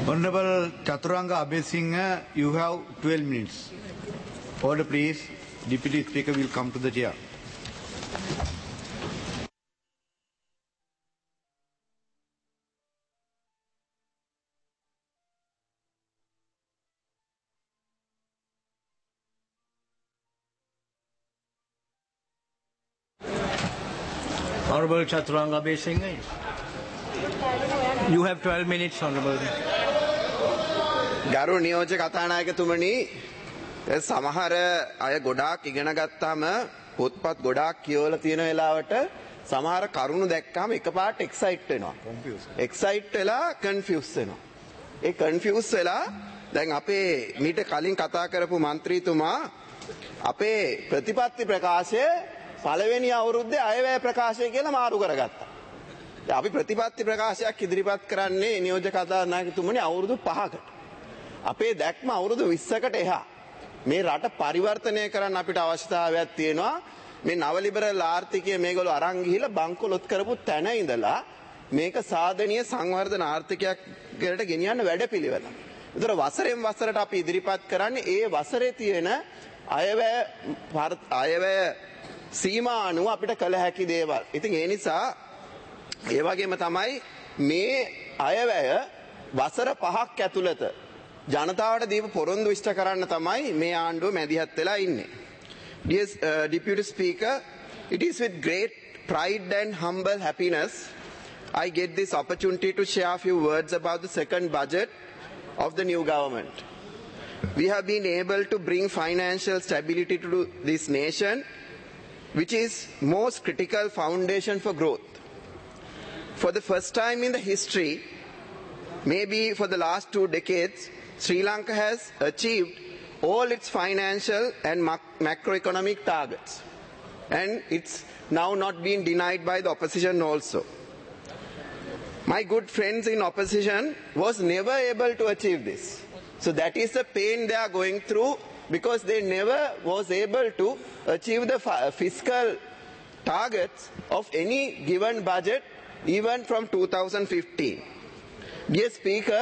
Honorable Chaturanga Abesinghe, you have 12 minutes. Order please. Deputy Speaker will come to the chair. Honorable Chaturanga Abesinghe, you have 12 minutes, Honorable. ගරු නියෝජ්‍ය කතානායකතුමනි සමහර අය ගොඩාක් ඉගෙන ගත්තාම පොත්පත් ගොඩාක් කියවලා තියෙන වෙලාවට සමහර කරුණු දැක්කම එකපාරට එක්සයිට් වෙනවා. එක්සයිට් වෙලා කන්ෆියුස් වෙනවා. ඒ කන්ෆියුස් වෙලා දැන් අපේ මීට කලින් කතා කරපු മന്ത്രിතුමා අපේ ප්‍රතිපත්ති ප්‍රකාශය පළවෙනි අවුරුද්දේ අයවැය ප්‍රකාශය කියලා මාරු කරගත්තා. අපි ප්‍රතිපත්ති ප්‍රකාශයක් ඉදිරිපත් කරන්නේ නියෝජ්‍ය කතානායකතුමනි අවුරුදු 5කට. අපේ දැක්ම අවුරුදු 20කට එහා මේ රට පරිවර්තනය කරන්න අපිට අවශ්‍යතාවයක් තියෙනවා. මේ නව ලිබරල් ආර්ථිකය මේගොල්ලෝ අරන් ගිහිල්ලා බංකොලොත් කරපු තැන ඉඳලා මේක සාධනීය සංවර්ධන ආර්ථිකයකට ගෙනියන්න වැඩපිළිවෙල. ඒතර වසරෙන් වසරට අපි ඉදිරිපත් කරන්නේ ඒ වසරේ තියෙන අයවැය සීමා අනුව අපිට කළ හැකි දේවල්. ඉතින් ඒ නිසා ඒ වගේම තමයි මේ අයවැය වසර 5ක් ඇතුළත ජනතාවට දීපු පොරොන්දු ඉෂ්ට කරන්න තමයි මේ ආණ්ඩුව මැදිහත් වෙලා ඉන්නේ. Dear Deputy Speaker, it is with great pride and humble happiness I get this opportunity to share a few words about the second budget of the new government. We have been able to bring financial stability to this nation, which is most critical foundation for growth. For the first time in the history, maybe for the last 2 decades, Sri Lanka has achieved all its financial and macroeconomic targets. And it's now not being denied by the opposition also. My good friends in opposition was never able to achieve this. So that is the pain they are going through because they never was able to achieve the fiscal targets of any given budget even from 2015. Dear Speaker,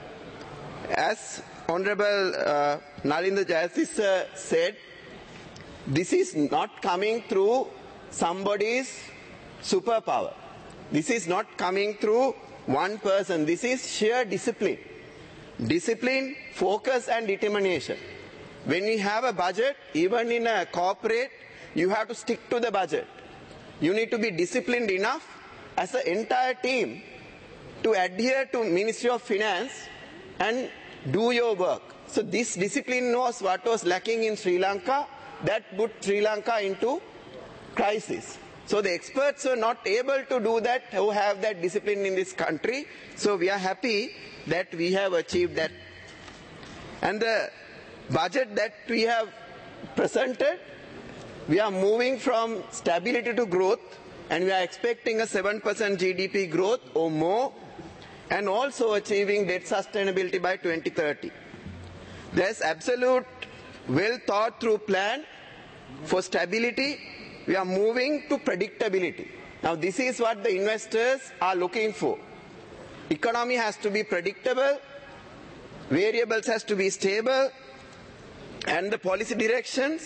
as Honorable Nalinda Jayasinghe said, this is not coming through somebody's superpower. This is not coming through one person. This is sheer discipline. Discipline, focus and determination. When we have a budget, even in a corporate, you have to stick to the budget. You need to be disciplined enough as an entire team to adhere to Ministry of Finance and do your work. So this discipline was what was lacking in Sri Lanka. That put Sri Lanka into crisis. So the experts were not able to do that, who have that discipline in this country. So we are happy that we have achieved that. And the budget that we have presented, we are moving from stability to growth, and we are expecting a 7% GDP growth or more, and also achieving debt sustainability by 2030. There's absolute well thought through plan for stability. We are moving to predictability. Now this is what the investors are looking for. Economy has to be predictable, variables has to be stable, and the policy directions,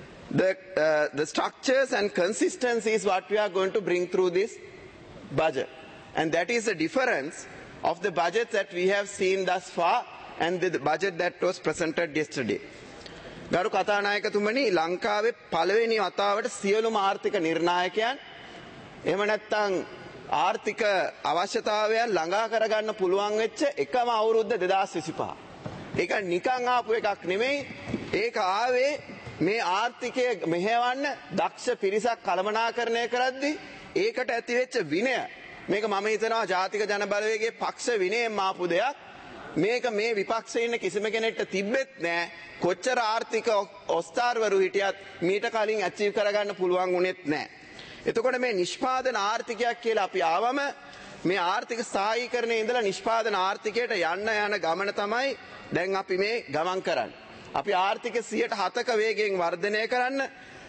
the structures and consistency is what we are going to bring through this budget. And that is the difference of the budget that we have seen thus far and the budget that was presented yesterday. ගරු කතානායකතුමනි ලංකාවේ පළවෙනි වතාවට සියලුම ආර්ථික නිර්ණායකයන් එහෙම නැත්නම් ආර්ථික අවශ්‍යතාවයන් ළඟා කරගන්න පුළුවන් වෙච්ච එකම අවුරුද්ද 2025. ඒක නිකන් ආපු එකක් නෙමෙයි. ඒක ආවේ මේ ආර්ථිකය මෙහෙවන්න දක්ෂ පිරිසක් කළමනාකරණය කරද්දී ඒකට ඇතිවෙච්ච විනය මේක මම හිතනවා ජාතික ජන බලවේගයේ පක්ෂ විනයෙන් ආපු දෙයක්. මේක මේ විපක්ෂයේ ඉන්න කිසිම කෙනෙක්ට තිබෙත් නෑ. කොච්චර ආර්ථික ඔස්තාර්වරු හිටියත් මීට කලින් අචීව් කරගන්න පුළුවන් වුණෙත් නෑ. එතකොට මේ නිෂ්පාදන ආර්ථිකයක් කියලා අපි ආවම මේ ආර්ථික සාහීකරණයේ ඉඳලා නිෂ්පාදන ආර්ථිකයට යන ගමන තමයි දැන් අපි මේ ගමන් කරන්නේ. අපි ආර්ථික 107ක වේගයෙන් වර්ධනය කරන්න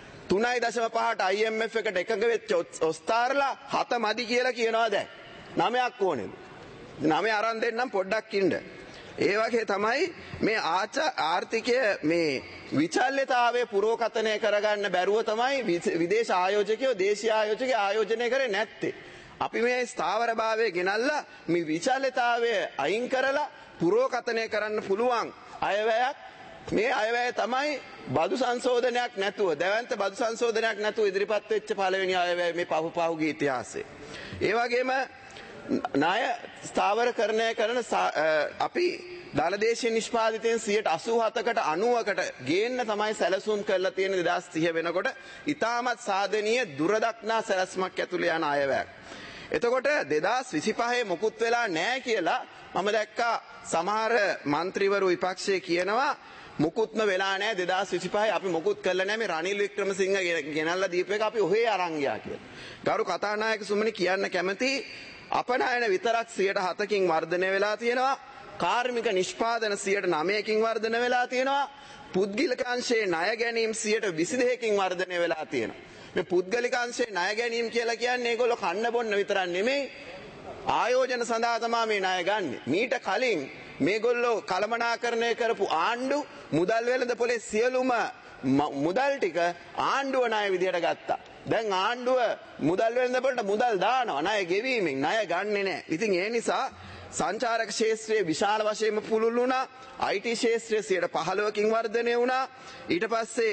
3.5ට IMF එකට එකඟ වෙච්ච ඔස්තාර්ලා 7 මදි කියලා කියනවා දැන්. 9ක් ඕනේ. 9 අරන් දෙන්නම් පොඩ්ඩක් ඉන්න. ඒ වගේ තමයි මේ ආර්ථිකය මේ විචල්්‍යතාවය පුරෝකථනය කරගන්න බැරුව තමයි විදේශ ආයෝජකයෝ දේශීය ආයෝජකයෝ ආයෝජනය කරේ නැත්තේ. අපි මේ ස්ථාවරභාවය ගෙනල්ලා මේ විචල්්‍යතාවය අයින් කරලා පුරෝකථනය කරන්න පුළුවන් අයවැයක් මේ අයවැය තමයි බදු සංශෝධනයක් නැතුව දැවන්ත බදු සංශෝධනයක් නැතුව ඉදිරිපත් වෙච්ච පළවෙනි අයවැය මේ පහුපහුගිය ඉතිහාසයේ. ඒ වගේම ණය ස්ථාවරකරණය කරන අපි දලදේශීය නිෂ්පාදිතයෙන් 87කට 90කට ගේන්න තමයි සැලසුම් කරලා තියෙන 2030 වෙනකොට ඉතාමත් සාධනීය දුරදක්නා සැලැස්මක් ඇතුළේ යන අයවැයක්. එතකොට 2025 මොකුත් වෙලා නැහැ කියලා මම දැක්කා සමහර മന്ത്രിවරු විපක්ෂයේ කියනවා මොකුත්ම වෙලා නැහැ 2025 අපි මොකුත් කළා නැහැ මේ රනිල් වික්‍රමසිංහ ගෙනල්ලා දීප එක අපි ඔහේ අරන් ගියා කියලා. ගරු කතානායක සුමනි කියන්න කැමති අපනයන විතරක් 7%කින් වර්ධනය වෙලා තියෙනවා. කාර්මික නිෂ්පාදන 9%කින් වර්ධනය වෙලා තියෙනවා. පුද්ගලික අංශයේ ණය ගැනීම 22%කින් වර්ධනය වෙලා තියෙනවා. මේ පුද්ගලික අංශයේ ණය ගැනීම කියලා කියන්නේ ඒගොල්ලෝ කන්න බොන්න විතරක් නෙමෙයි ආයෝජන සඳහා තමයි මේ ණය ගන්නෙ. මීට කලින් මේගොල්ලෝ කළමනාකරණය කරපු ආණ්ඩු මුදල් වෙළඳපොලේ සියලුම මුදල් ටික ආණ්ඩුව ණය විදියට ගත්තා. දැන් ආණ්ඩුව මුදල් වෙළඳපොලට මුදල් දානවා ණය ගෙවීමෙන් ණය ගන්නෙ නැහැ. ඉතින් ඒ නිසා සංචාරක ක්ෂේත්‍රයේ විශාල වශයෙන්ම පුළුල් වුණා. IT ක්ෂේත්‍රයේ 15%කින් වර්ධනය වුණා. ඊට පස්සේ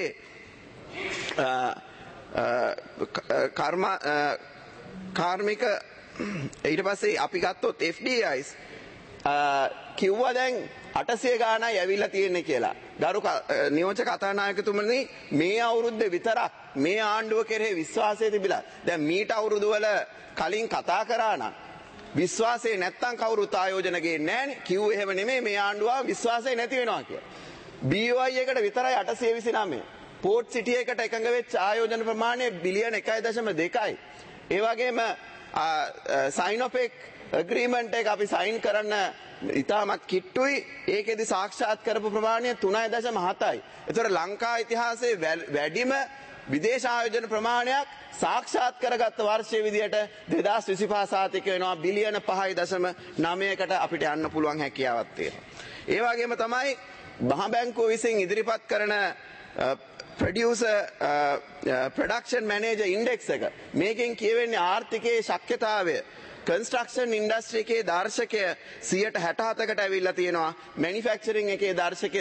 කාර්මික ඊට පස්සේ අපි ගත්තොත් FDIs කිව්වා දැන් 800 ගාණයි ඇවිල්ලා තියෙන්නේ කියලා. ගරු නියෝජක කතානායකතුමනි මේ අවුරුද්දේ විතරක් මේ ආණ්ඩුව කෙරෙහි විශ්වාසය තිබිලා. දැන් මීට අවුරුදු වල කලින් කතා කරා නම් විශ්වාසය නැත්තම් කවුරුත් ආයෝජන ගේන්නේ නැහනේ. කිව්ව එහෙම නෙමෙයි මේ ආණ්ඩුව විශ්වාසය නැති වෙනවා කියලා. BOI එකට විතරයි 829. පෝට් සිටි එකට එකඟ වෙච්ච ආයෝජන ප්‍රමාණය බිලියන 1.2යි. ඒ වගේම සයිනොපෙක් ඇග්‍රීමන්ට් එක අපි සයින් කරන්න ඉතාමත් කිට්ටුයි. ඒකෙදි සාක්ෂාත් කරපු ප්‍රමාණය 3.7යි. ඒතර ලංකා ඉතිහාසයේ වැඩිම විදේශ ආයෝජන ප්‍රමාණයක් සාක්ෂාත් කරගත්ත වර්ෂයේ විදියට 2025 සාතික වෙනවා බිලියන 5.9කට අපිට යන්න පුළුවන් හැකියාවක් තියෙනවා. ඒ වගේම තමයි මහ බැංකුව විසින් ඉදිරිපත් කරන ප්‍රොඩක්ෂන් මැනේජර් ඉන්ඩෙක්ස් එක මේකෙන් කියවෙන්නේ ආර්ථිකයේ ශක්්‍යතාවය කන්ස්ට්‍රක්ෂන් ඉන්ඩස්ට්‍රි එකේ දර්ශකය 67කට ඇවිල්ලා තියෙනවා. මැනුෆැක්චරින් එකේ දර්ශකය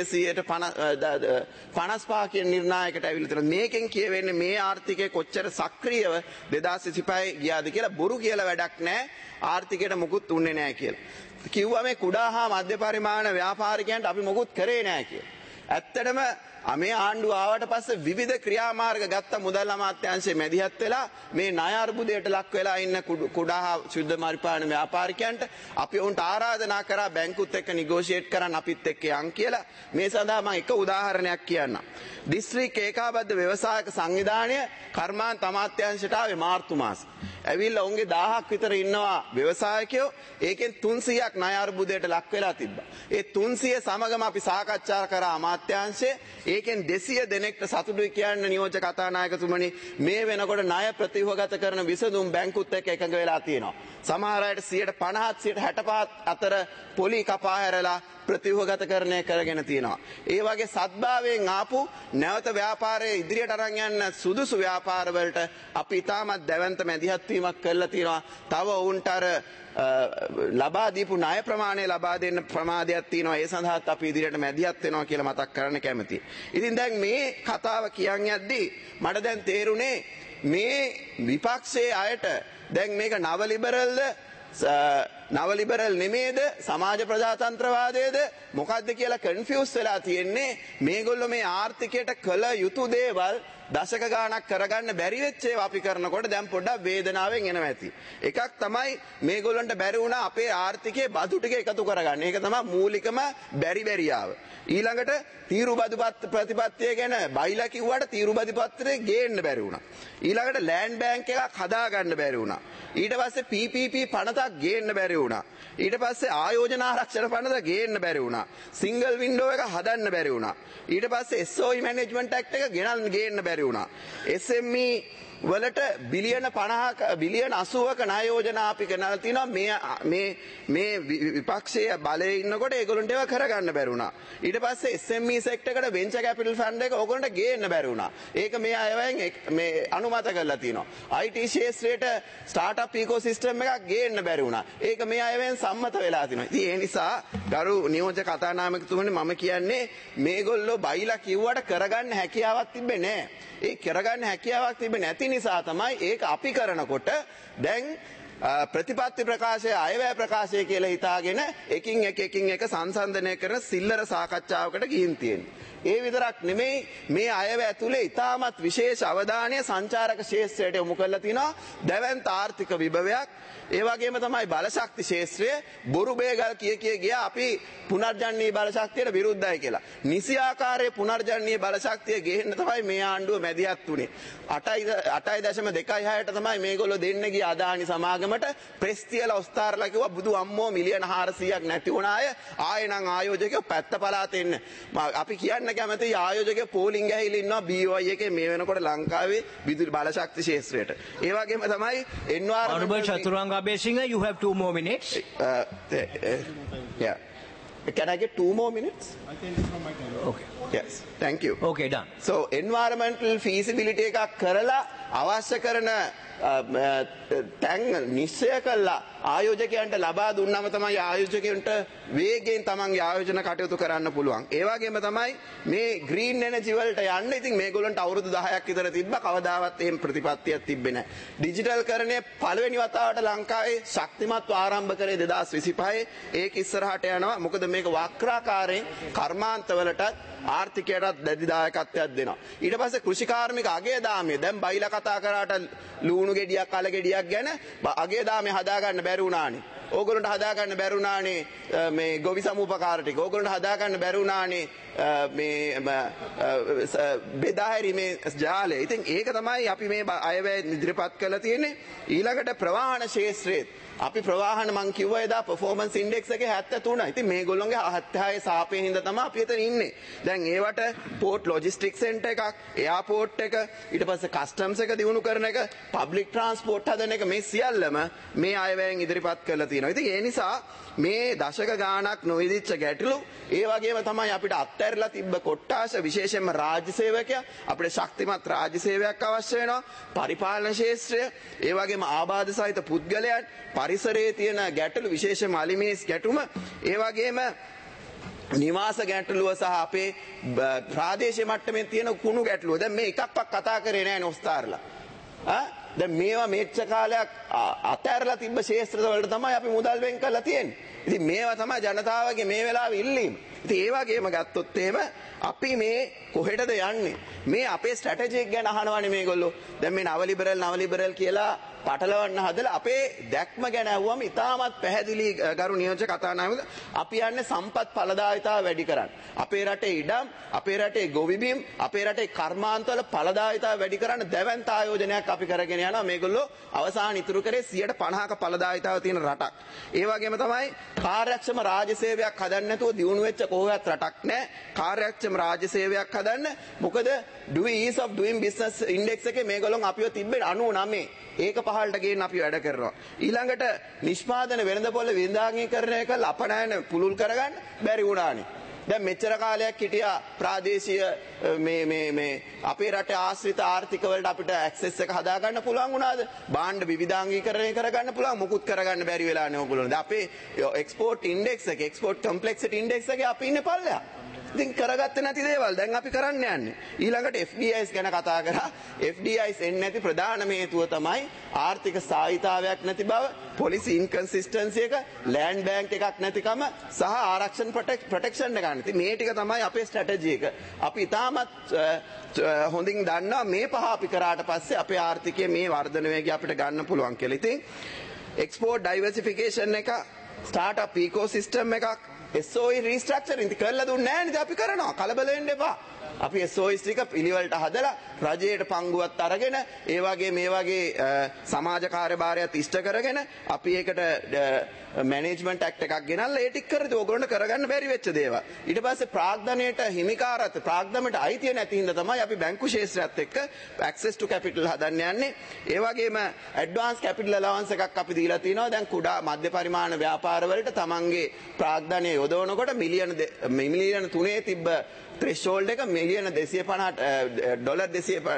55 කියන නිර්ණායකට ඇවිල්ලා තියෙනවා. මේකෙන් කියවෙන්නේ මේ ආර්ථිකය කොච්චර සක්‍රියව 2025 ගියාද කියලා. බොරු කියලා වැඩක් නැහැ. ආර්ථිකයට මුකුත් උන්නේ නැහැ කියලා. කිව්වා මේ කුඩා හා මධ්‍ය පරිමාණ ව්‍යාපාරිකයන්ට අපි මුකුත් කරේ නැහැ කියලා. ඇත්තටම මේ ආණ්ඩුව ආවට පස්සේ විවිධ ක්‍රියාමාර්ග ගත්ත මුදල් අමාත්‍යාංශයේ මැදිහත් වෙලා මේ ණය අර්බුදයට ලක් වෙලා ඉන්න කුඩා හා ශුද්ධ පරිපාලන ව්‍යාපාරිකයන්ට අපි උන්ට ආරාධනා කරා බැංකුත් එක්ක නිගෝෂියේට් කරන්න අපිත් එක්ක යන් කියලා. මේ සඳහා මම එක උදාහරණයක් කියන්නම්. දිස්ත්‍රික් ඒකාබද්ධ ව්‍යවසායක සංවිධානය කර්මාන්ත අමාත්‍යාංශයට ආවේ මාර්තු මාසේ. ඇවිල්ලා උන්ගේ 1000ක් විතර ඉන්නවා ව්‍යවසායකයෝ. ඒකෙන් 300ක් ණය අර්බුදයට ලක් වෙලා තිබ්බා. ඒ 300 සමගම අපි සාකච්ඡා කරා අමාත්‍යාංශයේ. ඒකෙන් 200 දෙනෙක්ට සතුටුයි කියන්න නියෝජක කතානායකතුමනි මේ වෙනකොට ණය ප්‍රතිවගත කරන විසඳුම් බැංකුත් එක්ක එකඟ වෙලා තියෙනවා. සමහර අයට 50% 65% අතර පොලි කපා හැරලා ප්‍රතිවගතකරණය කරගෙන තියෙනවා. ඒ වගේ සත්භාවයෙන් ආපු නැවත ව්‍යාපාරයේ ඉදිරියට අරන් යන්න සුදුසු ව්‍යාපාරවලට අපි ඉතාමත් දැවැන්ත මැදිහත් වීමක් කරලා තියෙනවා. තව උන්ට අර ලබා දීපු ණය ප්‍රමාණය ලබා දෙන්න ප්‍රමාදයක් තියෙනවා. ඒ සඳහාත් අපි ඉදිරියට මැදිහත් වෙනවා කියලා මතක් කරන්න කැමතියි. ඉතින් දැන් මේ කතාව කියන් යද්දී මට දැන් තේරුනේ මේ විපක්ෂයේ අයට දැන් මේක නව ලිබරල්ද නව ලිබරල් නෙමේද සමාජ ප්‍රජාතන්ත්‍රවාදයේද මොකද්ද කියලා කන්ෆියුස් වෙලා තියෙන්නේ. මේගොල්ලෝ මේ ආර්ථිකයට කළ යුතු දේවල් දශක ගාණක් කරගන්න බැරි වෙච්ච ඒවා අපි කරනකොට දැන් පොඩ්ඩක් වේදනාවෙන් එනවා ඇති. එකක් තමයි මේගොල්ලන්ට බැරි වුණා අපේ ආර්ථිකයේ බදු ටික එකතු කරගන්න. ඒක තමයි මූලිකම බැරියාව. ඊළඟට තීරුබදු ප්‍රතිපත්තිය ගැන බයිලා කිව්වට තීරුබදු පත්‍රේ ගේන්න බැරි වුණා. ඊළඟට ලෑන්ඩ් බැංක් එකක් හදා ගන්න බැරි වුණා. ඊට පස්සේ PPP පනතක් ගේන්න බැරි වුණා. ඊට පස්සේ ආයෝජන ආරක්ෂණ පනත ගේන්න බැරි වුණා. සිංගල් වින්ඩෝ එක හදන්න බැරි වුණා. ඊට පස්සේ SOE මැනේජ්මන්ට් ඇක්ට් එක ගෙනල්ලා ගේන්න බැරි වුණා. SME වලට බිලියන 50ක බිලියන 80ක ණය යෝජනා අපි ගෙනල්ලා තිනවා මේ විපක්ෂයේ බලයේ ඉන්නකොට ඒගොල්ලන්ට ඒවා කරගන්න බැරි වුණා. ඊට පස්සේ SME සෙක්ටර් එකට වෙන්චර් කැපිටල් ෆන්ඩ් එක ඕගොල්ලන්ට ගේන්න බැරි වුණා. ඒක මේ අයවෙන් මේ අනුමත කරලා තිනවා. IT ශාස්ත්‍රයට ස්ටාර්ට්අප් ඉකෝසිස්ටම් එකක් ගේන්න බැරි වුණා. ඒක මේ අයවෙන් සම්මත වෙලා තිනවා. ඉතින් ඒ නිසා ගරු නියෝජ්‍ය කතානායකතුමනි මම කියන්නේ මේගොල්ලෝ බයිලා කිව්වට කරගන්න හැකියාවක් තිබෙන්නේ නැහැ. ඒ කරගන්න හැකියාවක් තිබෙන්නේ නැති නිසා තමයි ඒක අපි කරනකොට දැන් ප්‍රතිපත්ති ප්‍රකාශය අයවැය ප්‍රකාශය කියලා හිතාගෙන එකින් එක සංසන්දනය කරන සිල්ලර සාකච්ඡාවකට ගිහින් තියෙන්නේ. ඒ විතරක් නෙමෙයි මේ අයවැය ඇතුලේ ඉතාමත් විශේෂ අවධානය සංචාරක ශාස්ත්‍රයට යොමු කරලා තිනවා. දැවැන්ත ආර්ථික විභවයක් ඒ වගේම තමයි බලශක්ති ශාස්ත්‍රය බොරු බේගල් කිය ගියා අපි පුනර්ජනනීය බලශක්තියට විරුද්ධයි කියලා. නිසි ආකාරයේ පුනර්ජනනීය බලශක්තිය ගේන්න තමයි මේ ආණ්ඩුව මැදිහත් වුණේ. 8.26ට තමයි මේගොල්ලෝ දෙන්න ගිය අදානි සමාගමට ප්‍රෙස් තියලා ඔස්තාරලා කිව්වා බුදු අම්මෝ මිලියන 400ක් නැති වුණ අය ආයෙ නම් ආයෝජකයෝ පැත්ත පළාතේ එන්න. අපි කියන්න කැමති ආයෝජකයෝ පෝලිං ගහලා ඉන්නවා BOI එකේ මේ වෙනකොට ලංකාවේ විදුලි බලශක්ති ශාස්ත්‍රයට. ඒ වගේම තමයි Honorable Chaturanga Abeysinga, you have 2 more minutes. Yeah. Can I get 2 more minutes? I can from my time. Okay. Yes. Thank you. Okay, done. So environmental feasibility එකක් කරලා අවශ්‍ය කරන තැන් නිශ්චය කළා ආයෝජකයන්ට ලබා දුන්නම තමයි ආයෝජකයන්ට වේගයෙන් තමන්ගේ ආයෝජන කටයුතු කරන්න පුළුවන්. ඒ වගේම තමයි මේ green energy වලට යන්න ඉතින් මේගොල්ලන්ට අවුරුදු 10ක් විතර තිබ්බා කවදාවත් එහෙම ප්‍රතිපත්තියක් තිබ්බේ නැහැ. ඩිජිටල් කරණය පළවෙනි වතාවට ලංකාවේ ශක්තිමත්ව ආරම්භ කරේ 2025. ඒක ඉස්සරහට යනවා. මොකද මේක වක්‍රාකාරයෙන් කර්මාන්තවලටත් ආර්ථිකයටත් දැඩි දායකත්වයක් දෙනවා. ඊට පස්සේ කෘෂිකාර්මික අගය දාමය දැන් බයිලා කතා කරාට ලුණු ගෙඩියක් කල ගෙඩියක් ගැන අගය දාමය හදා ගන්න බැරි වුණානේ. ඕගොල්ලන්ට හදා ගන්න බැරි වුණානේ මේ ගොවි සමූපකාර ටික. ඕගොල්ලන්ට හදා ගන්න බැරි වුණානේ මේ බෙදා හැරීමේ ජාලය. ඉතින් ඒක තමයි අපි මේ අයවැය ඉදිරිපත් කරලා තියෙන්නේ. ඊළඟට ප්‍රවාහන ශාස්ත්‍රයේ අපි ප්‍රවාහන මං කිව්වා එදා performance index එකේ 73. ඉතින් මේගොල්ලෝගේ 76 සාපේ හින්දා තමයි අපි එතන ඉන්නේ. දැන් ඒවට port logistics center එකක්, airport එක, ඊට පස්සේ customs එක දිනු කරන එක, public transport හදන එක මේ සියල්ලම මේ අයවැයෙන් ඉදිරිපත් කරලා තියෙනවා. ඉතින් ඒ නිසා මේ දශක ගාණක් නොවිදිච්ච ගැටලු ඒ වගේම තමයි අපිට අත්හැරලා තිබ්බ කොට්ටාස විශේෂයෙන්ම රාජ්‍ය සේවකයා අපිට ශක්තිමත් රාජ්‍ය සේවයක් අවශ්‍ය වෙනවා. පරිපාලන ශාස්ත්‍රය ඒ වගේම ආබාධ සහිත පුද්ගලයන් පරිසරයේ තියෙන ගැටලු විශේෂයෙන්ම අලිමේස් ගැටුම ඒ වගේම නිවාස ගැටලුව සහ අපේ ප්‍රාදේශීය මට්ටමේ තියෙන කුණු ගැටලුව. දැන් මේ එකක්වත් කතා කරේ නැහැ නොස්තාරලා. දැන් මේවා මෙච්ච කාලයක් අතහැරලා තිබ්බ ශාස්ත්‍ර වලට තමයි අපි මුදල් වෙන් කරලා තියෙන්නේ. ඉතින් මේවා තමයි ජනතාවගේ මේ වෙලාවේ ඉල්ලීම. ඉතින් ඒ වගේම ගත්තොත් එහෙම අපි මේ කොහෙටද යන්නේ? මේ අපේ ස්ට්‍රැටජි එක ගැන අහනවානේ මේගොල්ලෝ. දැන් මේ නව ලිබරල් කියලා පටලවන්න හදලා අපේ දැක්ම ගැන අහුවම ඉතාමත් පැහැදිලි ගරු නියෝජ්‍ය කතානායක අපි යන්නේ සම්පත් ඵලදායීතාව වැඩි කරන්න. අපේ රටේ ඉඩම්, අපේ රටේ ගොවිබිම්, අපේ රටේ කර්මාන්තවල ඵලදායීතාව වැඩි කරන්න දැවැන්ත ආයෝජනයක් අපි කරගෙන යනවා. මේගොල්ලෝ අවසාන ඉතුරු කරේ 50%ක ඵලදායීතාව තියෙන රටක්. ඒ වගේම තමයි කාර්යක්ෂම රාජ්‍ය සේවයක් හදන්න නැතුව දියුණු වෙච්ච කොහොමවත් රටක් නැහැ. කාර්යක්ෂම රාජ්‍ය සේවයක් හදන්න. මොකද ease of doing business index එකේ මේගොල්ලෝ අපිව තිබ්බේ 99. ඒක පහළට ගේන්න අපි වැඩ කරනවා. ඊළඟට නිෂ්පාදන වෙළඳපොළ වින්දාංගීකරණය කරලා අපනයන පුළුල් කරගන්න බැරි වුණානේ. දැන් මෙච්චර කාලයක් හිටියා ප්‍රාදේශීය මේ අපේ රටේ ආශ්‍රිත ආර්ථික වලට අපිට ඇක්සස් එක හදා ගන්න පුළුවන් වුණාද? භාණ්ඩ විවිධාංගීකරණය කරගන්න පුළුවන් මොකුත් කරගන්න බැරි වෙලානේ ඕගොල්ලෝ. දැන් අපේ එක්ස්පෝර්ට් ඉන්ඩෙක්ස් එක, එක්ස්පෝර්ට් කොම්ප්ලෙක්සිටි ඉන්ඩෙක්ස් එකේ අපි ඉන්නේ පල්ලෙහා. ඉතින් කරගත්තේ නැති දේවල් දැන් අපි කරන්න යන්නේ. ඊළඟට FDIs ගැන කතා කරා. FDIs එන්නේ නැති ප්‍රධානම හේතුව තමයි ආර්ථික ස්ථායීතාවයක් නැති බව, policy inconsistency එක, land bank එකක් නැතිකම සහ ආරක්ෂණ protection එක ගන්න. ඉතින් මේ ටික තමයි අපේ strategy එක. අපි ඉතාමත් හොඳින් දන්නවා මේ පහ අපි කරාට පස්සේ අපේ ආර්ථිකයේ මේ වර්ධන වේගය අපිට ගන්න පුළුවන් කියලා. ඉතින් export diversification එක, startup ecosystem එකක්, SOE restructuring ඉතින් කරලා දුන්නේ නැහැ නේද අපි කරනවා කලබල වෙන්න එපා. අපි SOEs ටික පිළිවෙලට හදලා රජයට පංගුවත් අරගෙන ඒ වගේ මේ වගේ සමාජ කාර්යභාරයත් ඉෂ්ට කරගෙන අපි ඒකට මැනේජ්මන්ට් ඇක්ට් එකක් ගෙනල්ලා ඒ ටික කරද්දී ඕගොල්ලන්ට කරගන්න බැරි වෙච්ච දේවල්. ඊට පස්සේ ප්‍රාග්ධනයට හිමිකාරත් ප්‍රාග්ධනයට අයිතිය නැති හින්දා තමයි අපි බැංකු ශාස්ත්‍රයත් එක්ක access to capital හදන්න යන්නේ. ඒ වගේම advance capital allowance එකක් අපි දීලා තිනවා. දැන් කුඩා මධ්‍ය පරිමාණ ව්‍යාපාර වලට තමන්ගේ ප්‍රාග්ධනය යොදවනකොට මිලියන 3 තිබ්බ threshold එක මිලියන 250 ඩොලර්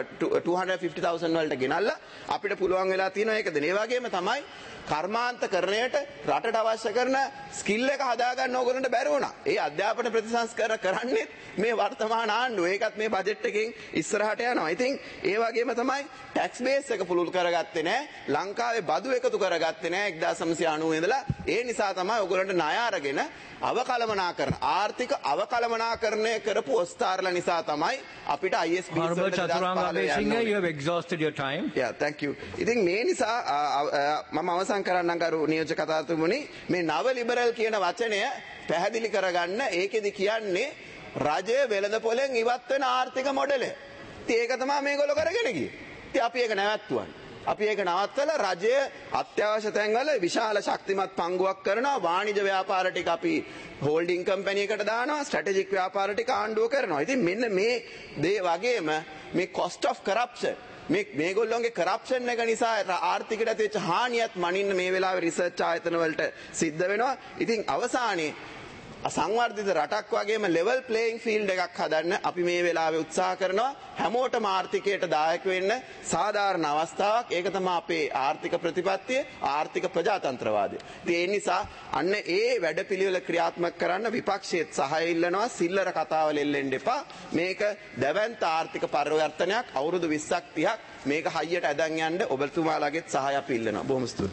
250,000 වලට ගෙනල්ලා අපිට පුළුවන් වෙලා තියෙනවා ඒක දෙන. ඒ වගේම තමයි කර්මාන්තකරණයට රටට අවශ්‍ය කරන ස්කිල් එක හදාගන්න ඕගොල්ලන්ට බැරි වුණා. ඒ අධ්‍යාපන ප්‍රතිසංස්කර කරන්නේ මේ වර්තමාන ආණ්ඩුව. ඒකත් මේ බජට් එකෙන් ඉස්සරහට යනවා. ඉතින් ඒ වගේම තමයි ටැක්ස් බේස් එක පුළුල් කරගත්තේ නැහැ. ලංකාවේ බදු එකතු කරගත්තේ නැහැ 1990 ඉඳලා. ඒ නිසා තමයි ඕගොල්ලන්ට ණය අරගෙන අවකලමනාකරණ ආර්ථික අවකලමනාකරණය කරපු ඔස්තාරලා නිසා තමයි අපිට ISB Honorable Chaturanga Abeysinga, you have exhausted your time. Yeah, thank you. ඉතින් මේ නිසා මම අවසන් කරන්නම් කරු නියෝජ්‍ය කතාතුමුනි මේ නව ලිබරල් කියන වචනය පැහැදිලි කරගන්න ඒකෙදි කියන්නේ රජය වෙළඳපොලෙන් ඉවත් වෙන ආර්ථික මොඩලය. ඉතින් ඒක තමයි මේගොල්ලෝ කරගෙන ගියේ. ඉතින් අපි ඒක නැවැත්තුවා. අපි ඒක නවත්තලා රජය අත්‍යවශ්‍ය තැන්වල විශාල ශක්තිමත් පංගුවක් කරනවා. වාණිජ ව්‍යාපාර ටික අපි හෝල්ඩින් කම්පැනි එකට දානවා. ස්ට්‍රැටජික් ව්‍යාපාර ටික ආණ්ඩුව කරනවා. ඉතින් මෙන්න මේ දේ වගේම මේ cost of corruption මේගොල්ලෝගේ කරප්ෂන් එක නිසා ආර්ථිකයට ඇතිවෙච්ච හානියත් මනින්න මේ වෙලාවේ රිසර්ච් ආයතන වලට සිද්ධ වෙනවා. ඉතින් අවසානයේ සංවර්ධිත රටක් වගේම ලෙවල් ප්ලේයිං ෆීල්ඩ් එකක් හදන්න අපි මේ වෙලාවේ උත්සාහ කරනවා. හැමෝටම ආර්ථිකයට දායක වෙන්න සාධාරණ අවස්ථාවක්. ඒක තමයි අපේ ආර්ථික ප්‍රතිපත්තිය, ආර්ථික ප්‍රජාතන්ත්‍රවාදය. ඉතින් ඒ නිසා අන්න ඒ වැඩපිළිවෙල ක්‍රියාත්මක කරන්න විපක්ෂයේත් සහාය ඉල්ලනවා. සිල්ලර කතාවල එල්ලෙන්න එපා. මේක දැවැන්ත ආර්ථික පරිවර්තනයක් අවුරුදු 20ක් 30ක් මේක හයියට ඇදන් යන්න ඔබතුමාලාගෙත් සහාය අපි ඉල්ලනවා. බොහොම ස්තුතියි.